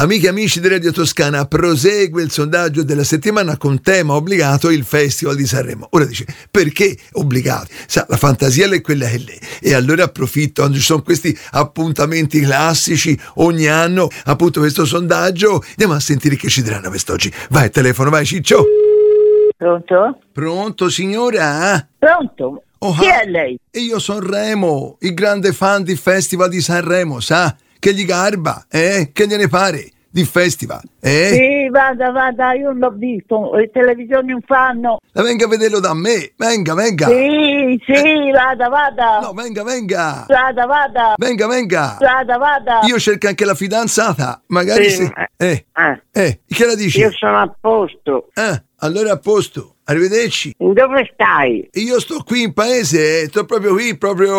Amiche e amici di Radio Toscana, prosegue il sondaggio della settimana con tema obbligato il Festival di Sanremo. Ora dice, perché obbligato? Sa, la fantasia è quella che è. E allora approfitto, quando ci sono questi appuntamenti classici ogni anno, appunto questo sondaggio, andiamo a sentire che ci diranno quest'oggi. Vai, telefono, vai Ciccio. Pronto? Pronto signora? Pronto? Chi è lei? E io sono Remo, il grande fan del Festival di Sanremo, sa? Che gli garba, Che gliene pare di festival, Sì, vada, io l'ho visto, le televisioni non fanno. La venga a vederlo da me, venga. Sì, vada. No, venga. Vada. Venga. Vada. Io cerco anche la fidanzata, magari Sì, se... che la dici? Io sono a posto. Allora a posto. Arrivederci. Dove stai? Io sto qui in paese, sto proprio qui,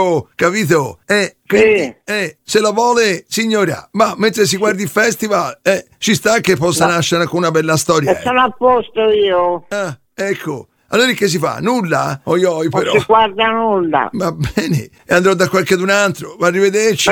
capito? Sì. Se la vuole, signora, ma mentre si guardi il festival, ci sta che possa nascere con una bella storia. Sono a posto io. Ecco. Allora che si fa? Nulla? Oi però. Non si guarda nulla. Va bene, e andrò da qualche d'un altro. Arrivederci.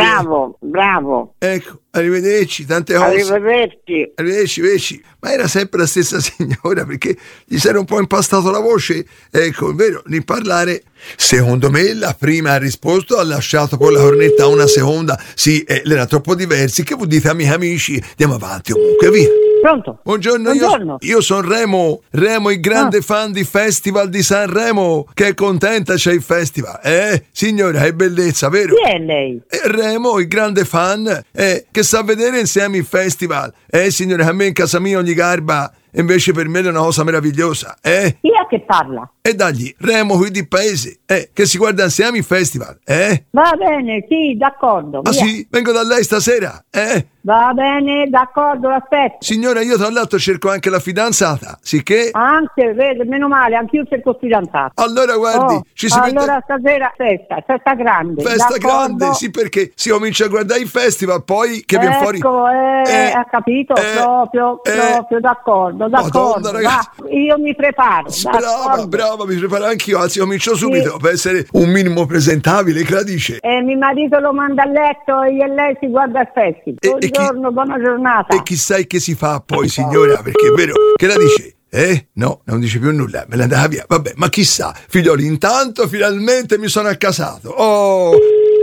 Bravo. Ecco, arrivederci, tante cose. Arrivederci. Ma era sempre la stessa signora, perché gli si era un po' impastato la voce. Ecco, è vero, di parlare. Secondo me la prima ha risposto, ha lasciato poi la cornetta a una seconda. Sì, l'era troppo diversi. Che vuol dire, amici? Andiamo avanti comunque, via. Pronto? Buongiorno. Io sono Remo, il grande fan di Festival di Sanremo. Che contenta c'è il festival, signora, che bellezza, vero? Chi è lei? Remo, il grande fan, che sa vedere insieme il festival. Signora, a me in casa mia ogni garba, invece per me è una cosa meravigliosa, Chi è che parla? E dagli, Remo qui di paese, che si guarda insieme il festival, Va bene, sì, d'accordo. Ah via. sì? Vengo da lei stasera, Va bene, d'accordo, aspetto. Signora, io tra l'altro cerco anche la fidanzata, sicché... Anche, vede, meno male, anch'io cerco fidanzato. Allora guardi, ci si mette... Allora stasera festa grande. Festa d'accordo? grande, sì, perché si comincia a guardare il festival, poi che viene fuori... ha capito, proprio, d'accordo. Madonna, ragazzi. Io mi preparo. Brava, mi preparo anch'io, anzi comincio subito, per essere un minimo presentabile, che la dice? Mio marito lo manda a letto e io e lei si guarda il festival. Buongiorno, buona giornata. E chissà che si fa poi, signora, perché è vero, che la dice? No, non dice più nulla, me la andava via. Vabbè, ma chissà, figlioli, intanto finalmente mi sono accasato. Oh!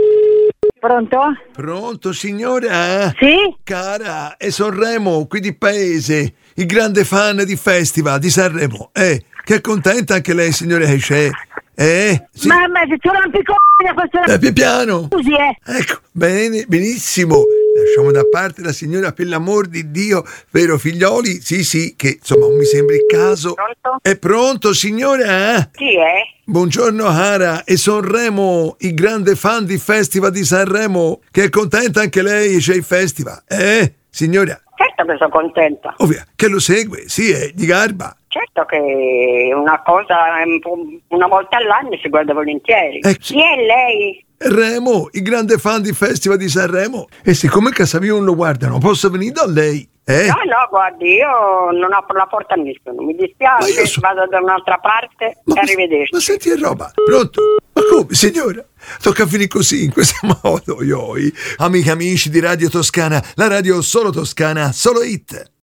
Pronto, signora? Sì? Cara, e son Remo, qui di paese, il grande fan di Festival di Sanremo. Che è contenta anche lei, signora, che c'è? Sì. Ma se tu rompi Pian piano. Scusi, Ecco, bene, benissimo. Lasciamo da parte la signora per l'amor di Dio, vero figlioli? Sì, che insomma non mi sembra il caso. Pronto? È pronto, signora? Chi è? Buongiorno Cara, e son Remo, il grande fan di Festival di Sanremo, che è contenta anche lei c'è il festival, signora? Certo che sono contenta. Ovvio, che lo segue, sì, di garba. Certo che una cosa, una volta all'anno si guarda volentieri. Chi è lei? Remo, il grande fan di Festival di Sanremo. E siccome a casa mia non lo guardano, posso venire da lei? No, guardi, io non apro la porta a nessuno. Mi dispiace, vado da un'altra parte e arrivederci. Ma senti che roba, pronto? Ma come, signora? Tocca finire così, in questo modo, Amiche e amici di Radio Toscana, la radio solo toscana, solo hit.